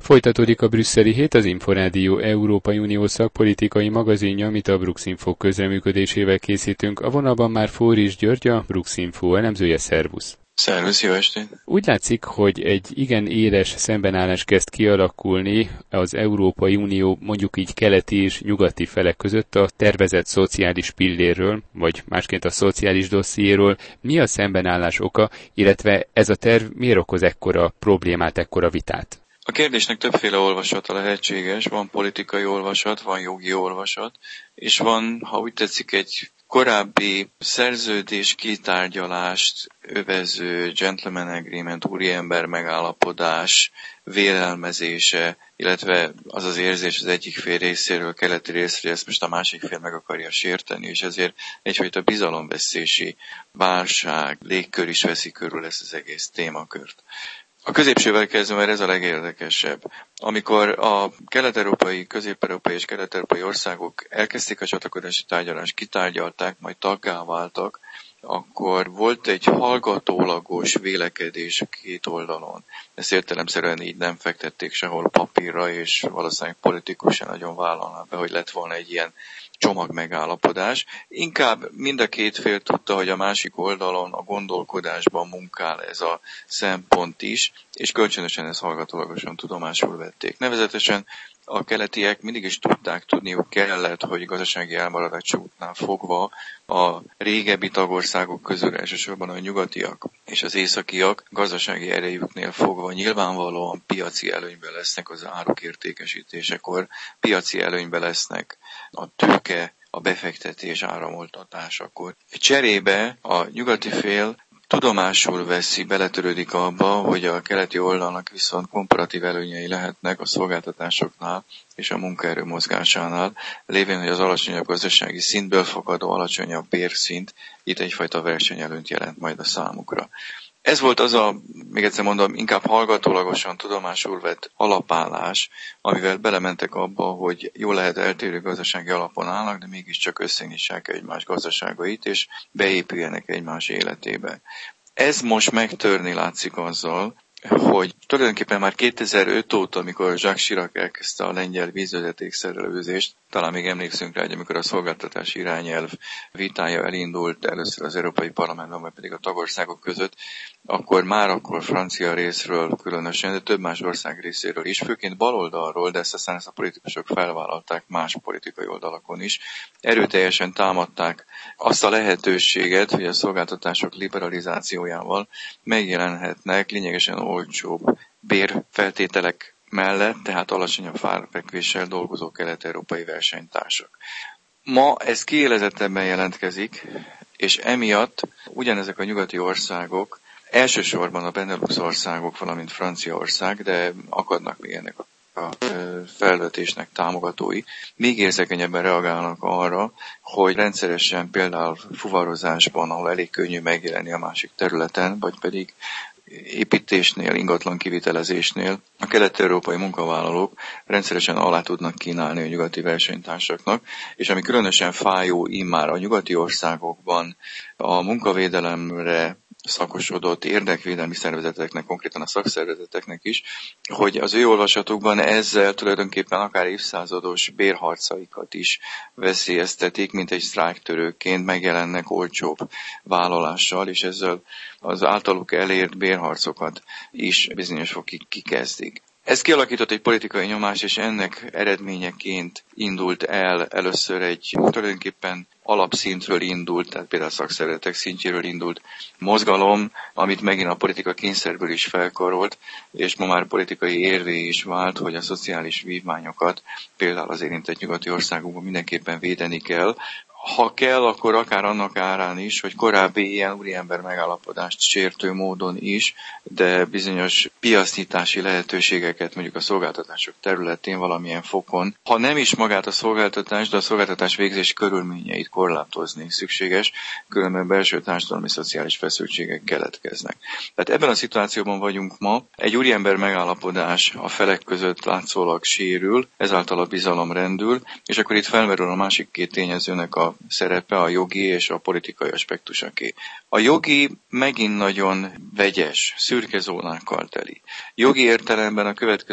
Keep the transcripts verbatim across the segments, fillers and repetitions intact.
Folytatódik a brüsszeli hét, az Inforádió Európai Unió szakpolitikai magazinja, amit a Brux-Info közreműködésével készítünk. A vonalban már Fóris György, a Brux-Info elemzője. Szervusz! Szervusz, jó estét! Úgy látszik, hogy egy igen éles szembenállás kezd kialakulni az Európai Unió mondjuk így keleti és nyugati felek között a tervezett szociális pillérről, vagy másként a szociális dossziéről. Mi a szembenállás oka, illetve ez a terv miért okoz ekkora problémát, ekkora vitát? A kérdésnek többféle olvasata lehetséges, van politikai olvasat, van jogi olvasat, és van, ha úgy tetszik, egy korábbi szerződés kitárgyalást övező gentleman agreement, úriember megállapodás vélelmezése, illetve az az érzés az egyik fél részéről, keleti részről, hogy ezt most a másik fél meg akarja sérteni, és ezért egyfajta bizalomvesztési válság, légkör is veszi körül ezt az egész témakört. A középsővel kezdve, mert ez a legérdekesebb. Amikor a kelet-európai, közép-európai és kelet-európai országok elkezdték a csatlakozási tárgyalást, kitárgyalták, majd taggá váltak, akkor volt egy hallgatólagos vélekedés a két oldalon. Ezt értelemszerűen így nem fektették sehol papírra, és valószínűleg politikus sem nagyon vállalná be, hogy lett volna egy ilyen csomagmegállapodás. Inkább mind a két fél tudta, hogy a másik oldalon a gondolkodásban munkál ez a szempont is, és kölcsönösen ezt hallgatólagosan tudomásul vették. Nevezetesen a keletiek mindig is tudták, tudniuk kellett, hogy gazdasági elmaradásuknál fogva a régebbi tagországok közül, elsősorban a nyugatiak és az északiak gazdasági erejüknél fogva nyilvánvalóan piaci előnyben lesznek az áruk értékesítésekor, piaci előnyben lesznek a tőke, a befektetés áramoltatásakor. Cserébe a nyugati fél tudomásul veszi, beletörődik abba, hogy a keleti oldalnak viszont komparatív előnyei lehetnek a szolgáltatásoknál és a munkaerő mozgásánál, lévén, hogy az alacsonyabb gazdasági szintből fakadó alacsonyabb bérszint itt egyfajta versenyelőnyt jelent majd a számukra. Ez volt az a, még egyszer mondom, inkább hallgatólagosan tudomásul vett alapállás, amivel belementek abba, hogy jól lehet eltérő gazdasági alapon állnak, de mégiscsak összenyissák egymás gazdaságait, és beépüljenek egymás életébe. Ez most megtörni látszik azzal, hogy tulajdonképpen már kétezer-öt óta, amikor Jacques Chirac elkezdte a lengyel vízvezetékszerelőzést, talán még emlékszünk rá, hogy amikor a szolgáltatási irányelv vitája elindult először az Európai Parlamentben, majd pedig a tagországok között, akkor már akkor francia részről különösen, de több más ország részéről is, főként baloldalról, de ezt aztán ezt a politikusok felvállalták más politikai oldalakon is, erőteljesen támadták azt a lehetőséget, hogy a szolgáltatások liberalizációjával megjelenhetnek lényegesen olcsóbb bérfeltételek mellett, tehát alacsonyabb árfekvéssel dolgozó kelet-európai versenytársak. Ma ez kiélezettebben jelentkezik, és emiatt ugyanezek a nyugati országok, elsősorban a Benelux országok, valamint Franciaország, de akadnak még ennek a felvetésnek támogatói, még érzékenyebben reagálnak arra, hogy rendszeresen például fuvarozásban, ahol elég könnyű megjelenni a másik területen, vagy pedig építésnél, ingatlan kivitelezésnél a kelet-európai munkavállalók rendszeresen alá tudnak kínálni a nyugati versenytársaknak, és ami különösen fájó immár a nyugati országokban a munkavédelemre szakosodott érdekvédelmi szervezeteknek, konkrétan a szakszervezeteknek is, hogy az ő olvasatukban ezzel tulajdonképpen akár évszázados bérharcaikat is veszélyeztetik, mint egy sztrájktörőként megjelennek olcsóbb vállalással, és ezzel az általuk elért bérharcokat is bizonyos fokig kikezdik. Ez kialakított egy politikai nyomás, és ennek eredményeként indult el először egy tulajdonképpen alapszintről indult, tehát például a szakszervezetek szintjéről indult mozgalom, amit megint a politika kényszerből is felkarolt, és ma már politikai érvé is vált, hogy a szociális vívmányokat például az érintett nyugati országokban mindenképpen védeni kell. Ha kell, akkor akár annak árán is, hogy korábbi ilyen úriember megállapodást sértő módon is, de bizonyos piacnyitási lehetőségeket mondjuk a szolgáltatások területén valamilyen fokon, ha nem is magát a szolgáltatást, de a szolgáltatás végzés körülményeit korlátozni szükséges, különben belső társadalmi szociális feszültségek keletkeznek. Tehát ebben a szituációban vagyunk ma, egy úriember megállapodás a felek között látszólag sérül, ezáltal a bizalom rendül, és akkor itt felmerül a másik két tényezőnek a szerepe, a jogi és a politikai aspektusaké. A jogi megint nagyon vegyes, szürke zónákkal teli. Jogi értelemben a következő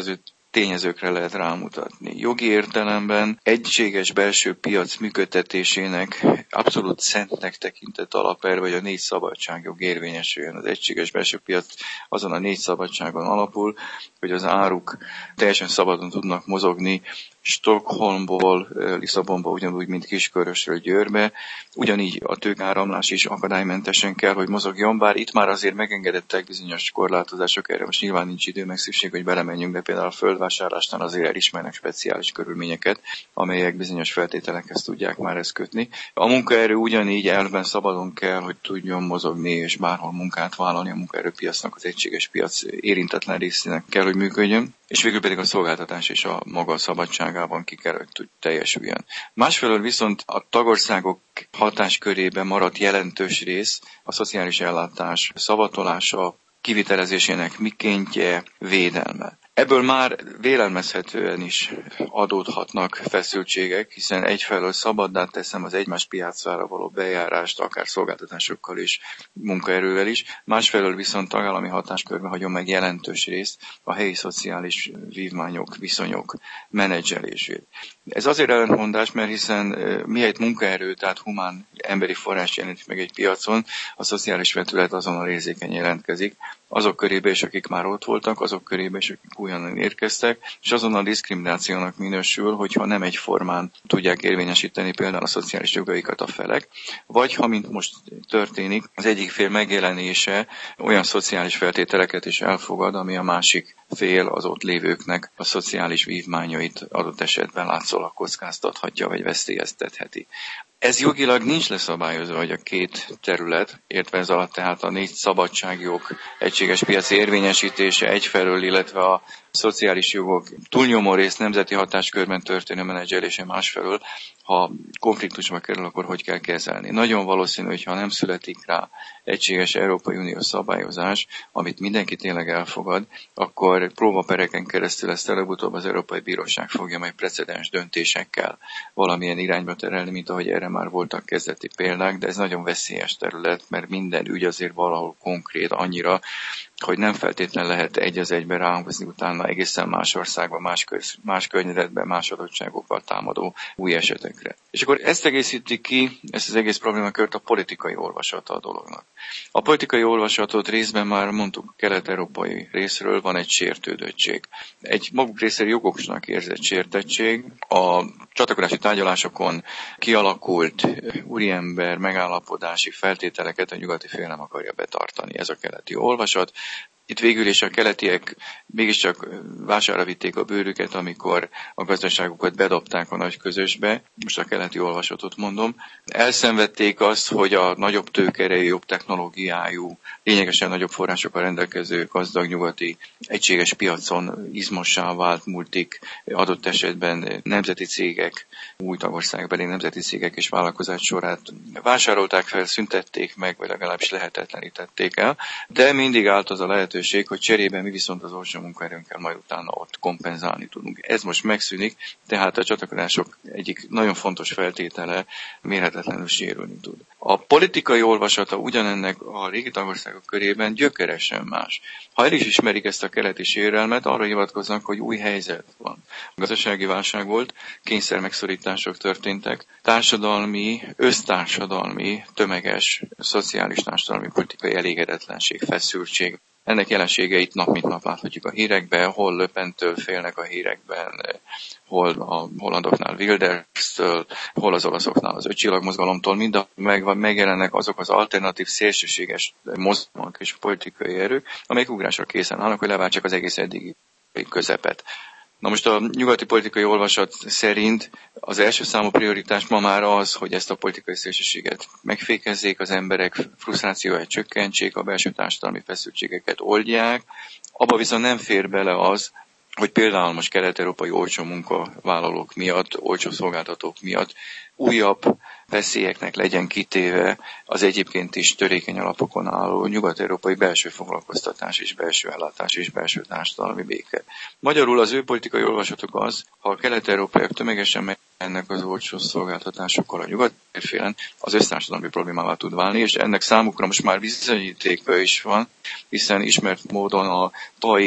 tényezőkre lehet rámutatni. Jogi értelemben egységes belső piac működtetésének abszolút szentnek tekintett alapelve, vagy a négy szabadságjog érvényesüljön. Az egységes belső piac azon a négy szabadságon alapul, hogy az áruk teljesen szabadon tudnak mozogni Stockholmból Lisszabonba, ugyanúgy, mint Kiskörösről Győrbe. Ugyanígy a tőkeáramlás is akadálymentesen kell, hogy mozogjon, bár itt már azért megengedettek bizonyos korlátozások, erre most nyilván nincs idő, meg szükség, hogy belemenjünk, de például a földvásárlásnál azért elismernek speciális körülményeket, amelyek bizonyos feltételekhez tudják már ezt kötni. A munkaerő ugyanígy elvben szabadon kell, hogy tudjon mozogni és bárhol munkát vállalni, a munkaerőpiacnak az egységes piac érintetlen részének kell, hogy működjön, és végül pedig a szolgáltatás és a maga szabadságában ki kell, hogy teljesüljön. Másfelől viszont a tagországok hatáskörében maradt jelentős rész a szociális ellátás szavatolása, kivitelezésének mikéntje, védelme. Ebből már vélelmezhetően is adódhatnak feszültségek, hiszen egyfelől szabaddá teszem az egymás piacára való bejárást, akár szolgáltatásokkal és munkaerővel is, másfelől viszont tagállami hatáskörben hagyom meg jelentős részt a helyi szociális vívmányok, viszonyok menedzselését. Ez azért ellentmondás, mert hiszen mihelyt munkaerő, tehát humán emberi forrás jelent meg egy piacon, a szociális vetület azonnal érzékeny jelentkezik, azok körébe is, akik már ott voltak, azok körébe is, akik újonnan érkeztek, és azonnal diszkriminációnak minősül, hogyha nem egyformán tudják érvényesíteni például a szociális jogaikat a felek, vagy ha, mint most történik, az egyik fél megjelenése olyan szociális feltételeket is elfogad, ami a másik fél az ott lévőknek a szociális vívmányait adott esetben látszólag kockáztathatja, vagy veszélyeztetheti. Ez jogilag nincs leszabályozva, hogy a két terület, értve ez alatt tehát a négy szabadságjog egységes piaci érvényesítése egyfelől, illetve a szociális jogok túlnyomó részt nemzeti hatáskörben történő menedzselése másfelől, ha konfliktusba kerül, akkor hogy kell kezelni. Nagyon valószínű, hogy ha nem születik rá egységes Európai Uniós szabályozás, amit mindenki tényleg elfogad, akkor próbapereken keresztül ezt előbb-utóbb az Európai Bíróság fogja majd precedens döntésekkel valamilyen irányba terelni, mint ahogy erre már voltak kezdeti példák, de ez nagyon veszélyes terület, mert minden ügy azért valahol konkrét annyira, hogy nem feltétlen lehet egy az egyben ráhozni utána egészen más országban, más, köz, más környezetben, más adottságokkal támadó új esetekre. És akkor ezt egészíti ki, ezt az egész problémakört a politikai olvasata a dolognak. A politikai olvasatot részben már mondtuk, kelet-európai részről van egy sértődöttség. Egy maguk részéről jogosnak érzett sértettség. A csatlakozási tárgyalásokon kialakult úriember megállapodási feltételeket a nyugati fél nem akarja betartani. Ez a keleti olvasat. Itt végül is a keletiek mégiscsak vására vitték a bőrüket, amikor a gazdaságukat bedobták a nagy közösbe, most a keleti olvasatot mondom. Elszenvedték azt, hogy a nagyobb tőkerejű, jobb technológiájú, lényegesen nagyobb forrásokkal rendelkező gazdag nyugati egységes piacon izmossá vált multik, adott esetben nemzeti cégek, új tagországbeli nemzeti cégek és vállalkozás sorát vásárolták fel, szüntették meg, vagy legalábbis lehetetlenítették el, de mindig állt az a lehetőség, hogy cserében mi viszont az olcsó munkaerőnkkel majd utána ott kompenzálni tudunk. Ez most megszűnik, tehát a csatlakozások egyik nagyon fontos feltétele mérhetetlenül sérülni tud. A politikai olvasata ugyanennek a régi tagországok körében gyökeresen más. Ha el is ismerik ezt a keleti sérelmet, arra hivatkoznak, hogy új helyzet van. Gazdasági válság volt, kényszer megszorítások történtek, társadalmi, össztársadalmi, tömeges, szociális társadalmi politikai elégedetlenség, feszültség. Ennek jelenségeit nap mint nap láthatjuk a hírekben, hol Le Pentől félnek a hírekben, hol a hollandoknál Wilderstől, hol az olaszoknál az ötcsillagmozgalomtól, mind a meg, megjelennek azok az alternatív szélsőséges mozgalmak és politikai erők, amelyek ugrásra készen állnak, hogy leváltsák az egész eddigi közepet. Na most a nyugati politikai olvasat szerint az első számú prioritás ma már az, hogy ezt a politikai szélsőséget megfékezzék, az emberek frusztrációját csökkentsék, a belső társadalmi feszültségeket oldják. Abba viszont nem fér bele az, hogy például most kelet-európai olcsó munkavállalók miatt, olcsó szolgáltatók miatt újabb veszélyeknek legyen kitéve az egyébként is törékeny alapokon álló nyugat-európai belső foglalkoztatás és belső ellátás és belső társadalmi béke. Magyarul az ő politikai olvasatok az, ha a kelet-európaiak tömegesen mennek az olcsó szolgáltatásokkal a nyugat-félen, az össztársadalmi problémává tud válni, és ennek számukra most már bizonyítéka is van, hiszen ismert módon a tai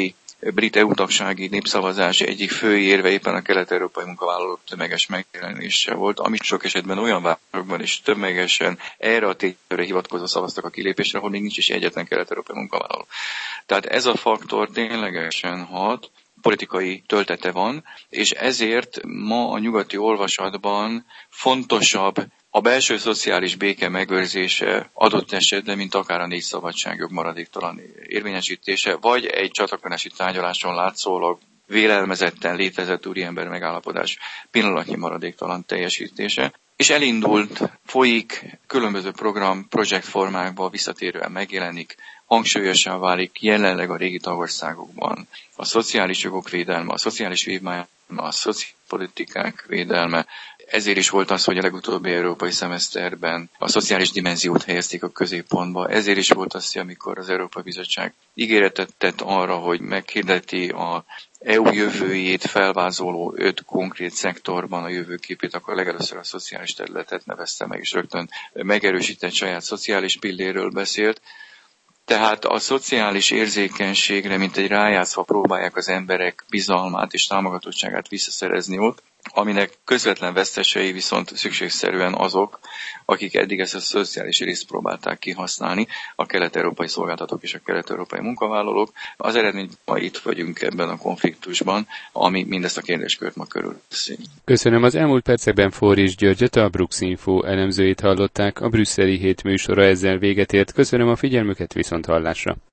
brit é u-tagsági népszavazás egyik fő érve éppen a kelet-európai munkavállalók tömeges megjelenése volt, amit sok esetben olyan városokban is tömegesen erre a tényre hivatkozva szavaztak a kilépésre, ahol még nincs is egyetlen kelet-európai munkavállaló. Tehát ez a faktor ténylegesen hat, politikai töltete van, és ezért ma a nyugati olvasatban fontosabb a belső szociális béke megőrzése adott esetben, mint akár a négy szabadságjog maradéktalan érvényesítése, vagy egy csatlakozási tárgyaláson látszólag vélelmezetten létezett úriember megállapodás pillanatnyi maradéktalan teljesítése. És elindult, folyik, különböző program, projektformákban visszatérően megjelenik, hangsúlyosan válik jelenleg a régi tagországokban a szociális jogok védelme, a szociális vívmány, a szociálpolitikák védelme. Ezért is volt az, hogy a legutóbbi európai szemeszterben a szociális dimenziót helyezték a középpontba. Ezért is volt az, amikor az Európai Bizottság ígéretet tett arra, hogy meghirdeti a é u jövőjét felvázoló öt konkrét szektorban a jövőképét, akkor legelőször a szociális területet nevezte meg, és rögtön megerősített saját szociális pilléről beszélt. Tehát a szociális érzékenységre, mint egy rájátszva próbálják az emberek bizalmát és támogatottságát visszaszerezni ott, aminek közvetlen vesztesei viszont szükségszerűen azok, akik eddig ezt a szociális részt próbálták kihasználni, a kelet-európai szolgáltatók és a kelet-európai munkavállalók. Az eredmény, ma itt vagyunk ebben a konfliktusban, ami mindezt a kérdéskört ma körülveszi. Köszönöm. Az elmúlt percekben Forris Györgyöt, a Brux Info elemzőjét hallották. A brüsszeli hét műsora ezzel véget ért. Köszönöm a figyelmüket, viszont hallásra.